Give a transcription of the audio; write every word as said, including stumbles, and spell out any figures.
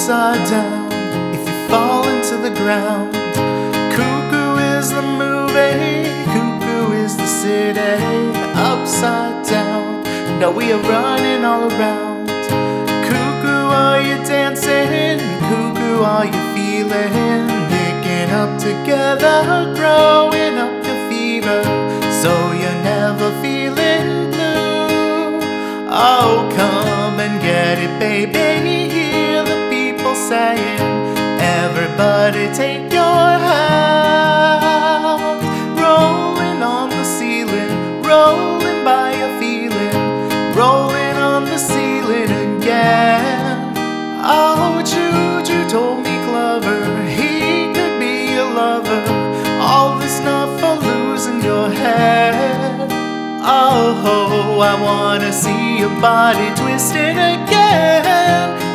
upside down if you fall into the ground. Cuckoo is the movie, cuckoo is the city. Upside down, now we are running all around. Cuckoo, are you dancing? Cuckoo, are you feeling? Picking up together, growing up your fever, so you're never feeling blue. Oh, come and get it, baby. Hear the people saying, everybody take your hand. Rolling on the ceiling, rolling by your feeling, rolling on the ceiling again. Oh, Juju told me clever, he could be your lover. All this not for losing your head. Oh, I wanna see your body twisting again.